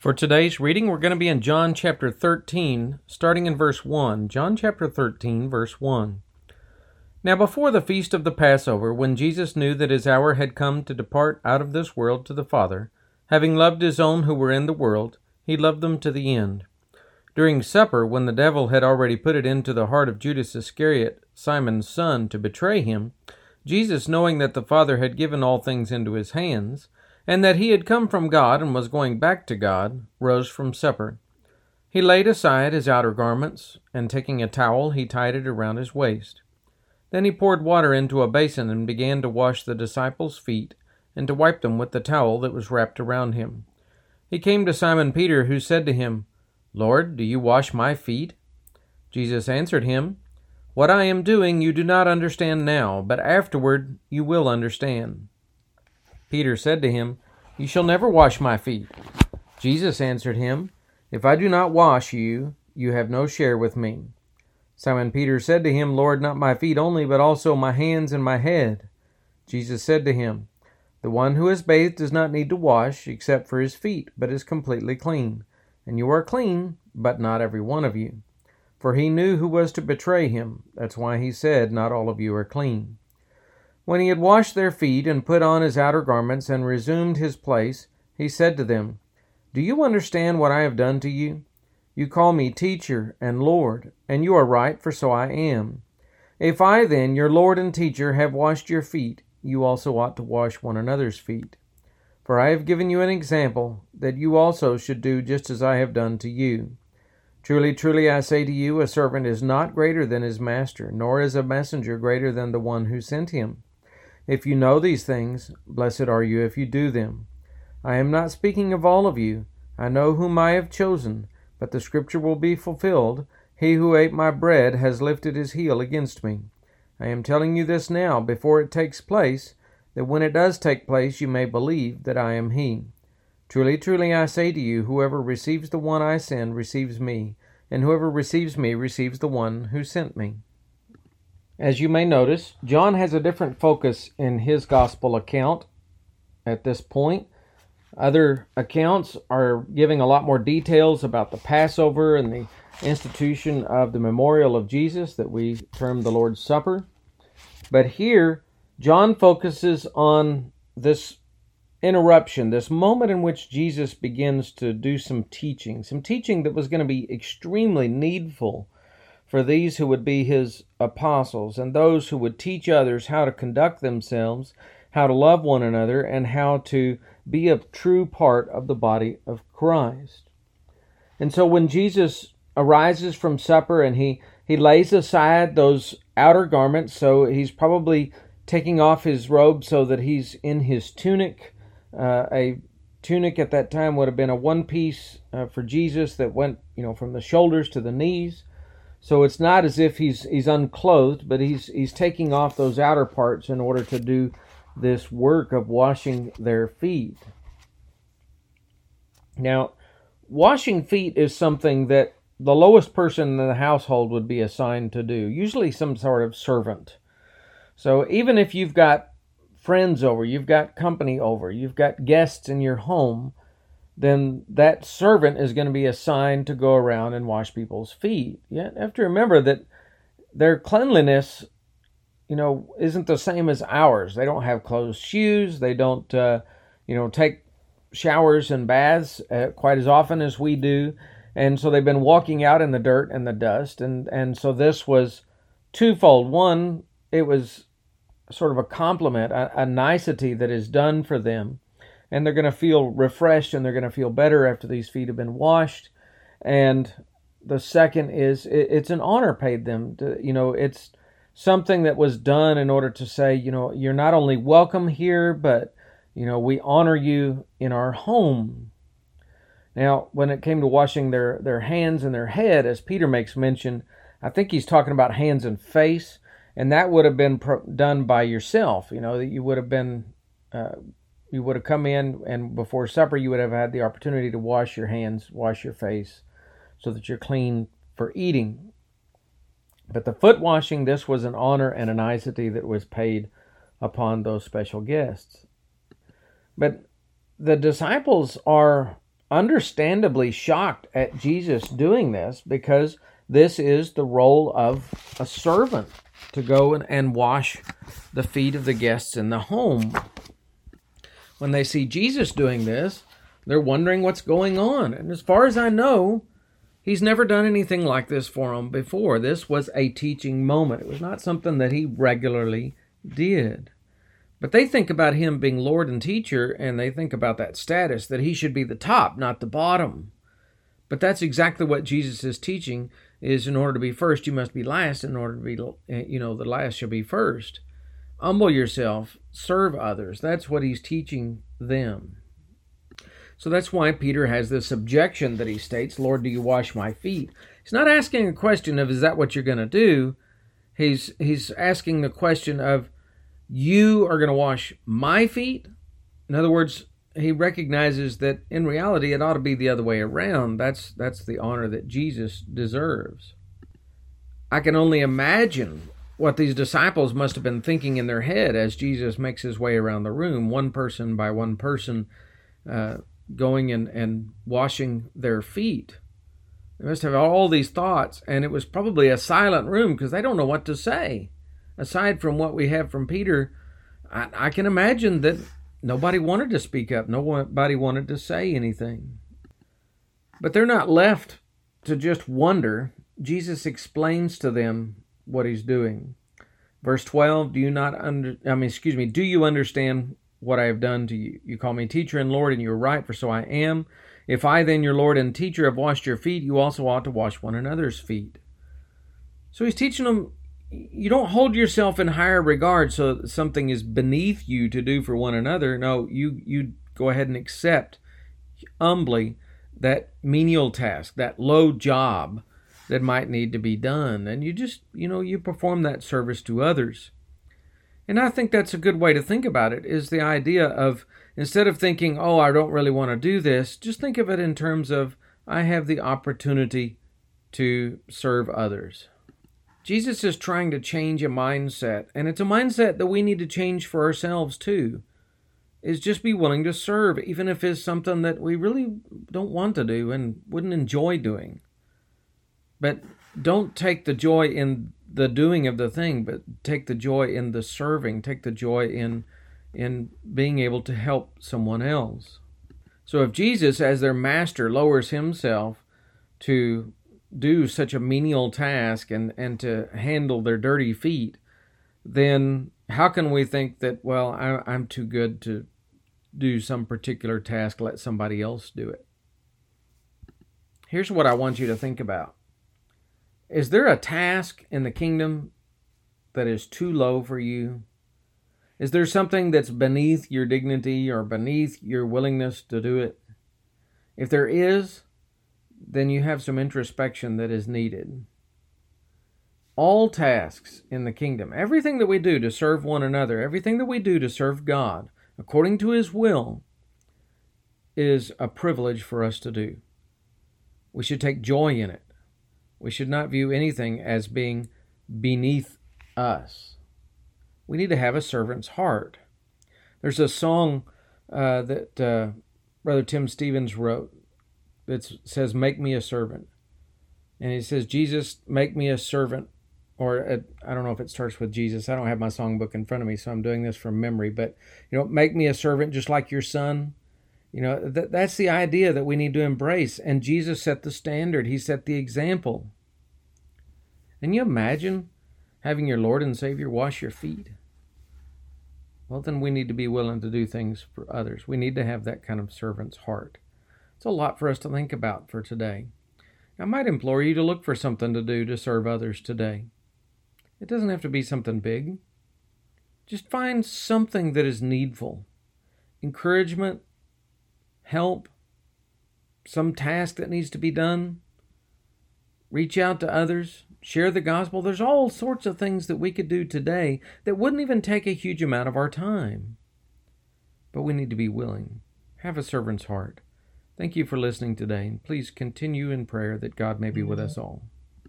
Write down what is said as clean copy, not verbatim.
For today's reading, we're going to be in John chapter 13, starting in verse 1. John chapter 13, verse 1. Now before the feast of the Passover, when Jesus knew that his hour had come to depart out of this world to the Father, having loved his own who were in the world, he loved them to the end. During supper, when the devil had already put it into the heart of Judas Iscariot, Simon's son, to betray him, Jesus, knowing that the Father had given all things into his hands, and that he had come from God and was going back to God, rose from supper. He laid aside his outer garments, and taking a towel, he tied it around his waist. Then he poured water into a basin and began to wash the disciples' feet and to wipe them with the towel that was wrapped around him. He came to Simon Peter, who said to him, "Lord, do you wash my feet?" Jesus answered him, "What I am doing you do not understand now, but afterward you will understand." Peter said to him, "You shall never wash my feet." Jesus answered him, "If I do not wash you, you have no share with me." Simon Peter said to him, "Lord, not my feet only, but also my hands and my head." Jesus said to him, "The one who is bathed does not need to wash, except for his feet, but is completely clean. And you are clean, but not every one of you." For he knew who was to betray him. That's why he said, "Not all of you are clean." When he had washed their feet and put on his outer garments and resumed his place, he said to them, "Do you understand what I have done to you? You call me teacher and Lord, and you are right, for so I am. If I then, your Lord and teacher, have washed your feet, you also ought to wash one another's feet. For I have given you an example, that you also should do just as I have done to you. Truly, truly, I say to you, a servant is not greater than his master, nor is a messenger greater than the one who sent him. If you know these things, blessed are you if you do them. I am not speaking of all of you. I know whom I have chosen, but the scripture will be fulfilled. He who ate my bread has lifted his heel against me. I am telling you this now, before it takes place, that when it does take place you may believe that I am he. Truly, truly, I say to you, whoever receives the one I send receives me, and whoever receives me receives the one who sent me." As you may notice, John has a different focus in his gospel account at this point. Other accounts are giving a lot more details about the Passover and the institution of the memorial of Jesus that we term the Lord's Supper. But here, John focuses on this interruption, this moment in which Jesus begins to do some teaching that was going to be extremely needful for these who would be his apostles and those who would teach others how to conduct themselves, how to love one another, and how to be a true part of the body of Christ. And so when Jesus arises from supper and he lays aside those outer garments, so he's probably taking off his robe so that he's in his tunic. A tunic at that time would have been a one piece for Jesus that went, from the shoulders to the knees. So it's not as if he's unclothed, but he's taking off those outer parts in order to do this work of washing their feet. Now, washing feet is something that the lowest person in the household would be assigned to do, usually some sort of servant. So even if you've got friends over, you've got company over, you've got guests in your home, then that servant is going to be assigned to go around and wash people's feet. You have to remember that their cleanliness, isn't the same as ours. They don't have closed shoes. They don't, take showers and baths quite as often as we do. And so they've been walking out in the dirt and the dust. And so this was twofold. One, it was sort of a compliment, a nicety that is done for them. And they're going to feel refreshed and they're going to feel better after these feet have been washed. And the second is it's an honor paid them. It's something that was done in order to say, you're not only welcome here, but, we honor you in our home. Now, when it came to washing their hands and their head, as Peter makes mention, I think he's talking about hands and face. And that would have been done by yourself, that you would have been... You would have come in, and before supper you would have had the opportunity to wash your hands, wash your face, so that you're clean for eating. But the foot washing, this was an honor and a nicety that was paid upon those special guests. But the disciples are understandably shocked at Jesus doing this, because this is the role of a servant, to go and wash the feet of the guests in the home. When they see Jesus doing this, they're wondering what's going on. And as far as I know, he's never done anything like this for them before. This was a teaching moment. It was not something that he regularly did. But they think about him being Lord and teacher, and they think about that status, that he should be the top, not the bottom. But that's exactly what Jesus is teaching, is in order to be first, you must be last. In order to be, the last shall be first. Humble yourself, serve others. That's what he's teaching them. So that's why Peter has this objection that he states, Lord, do you wash my feet? He's not asking a question of, is that what you're going to do? He's asking the question of, you are going to wash my feet? In other words, he recognizes that in reality it ought to be the other way around. That's the honor that Jesus deserves. I can only imagine what these disciples must have been thinking in their head as Jesus makes his way around the room, one person by one person, going and washing their feet. They must have all these thoughts, and it was probably a silent room because they don't know what to say. Aside from what we have from Peter, I can imagine that nobody wanted to speak up. Nobody wanted to say anything. But they're not left to just wonder. Jesus explains to them what he's doing. Verse 12, do you understand what I have done to you? You call me teacher and Lord, and you are right, for so I am. If I then, your Lord and teacher, have washed your feet, you also ought to wash one another's feet. So he's teaching them, you don't hold yourself in higher regard so that something is beneath you to do for one another. No, you go ahead and accept humbly that menial task, that low job that might need to be done. And you just, you perform that service to others. And I think that's a good way to think about it, is the idea of, instead of thinking, oh, I don't really want to do this, just think of it in terms of, I have the opportunity to serve others. Jesus is trying to change a mindset, and it's a mindset that we need to change for ourselves too, is just be willing to serve, even if it's something that we really don't want to do and wouldn't enjoy doing. But don't take the joy in the doing of the thing, but take the joy in the serving. Take the joy in being able to help someone else. So if Jesus, as their master, lowers himself to do such a menial task and to handle their dirty feet, then how can we think that, well, I'm too good to do some particular task, let somebody else do it? Here's what I want you to think about. Is there a task in the kingdom that is too low for you? Is there something that's beneath your dignity or beneath your willingness to do it? If there is, then you have some introspection that is needed. All tasks in the kingdom, everything that we do to serve one another, everything that we do to serve God, according to his will, is a privilege for us to do. We should take joy in it. We should not view anything as being beneath us. We need to have a servant's heart. There's a song that Brother Tim Stevens wrote that says, make me a servant. And he says, Jesus, make me a servant. Or I don't know if it starts with Jesus. I don't have my songbook in front of me, so I'm doing this from memory. But, make me a servant just like your son. That's the idea that we need to embrace. And Jesus set the standard. He set the example. And you imagine having your Lord and Savior wash your feet? Well, then we need to be willing to do things for others. We need to have that kind of servant's heart. It's a lot for us to think about for today. I might implore you to look for something to do to serve others today. It doesn't have to be something big. Just find something that is needful. Encouragement, help, some task that needs to be done. Reach out to others. Share the gospel. There's all sorts of things that we could do today that wouldn't even take a huge amount of our time. But we need to be willing. Have a servant's heart. Thank you for listening today, and please continue in prayer that God may be with us all.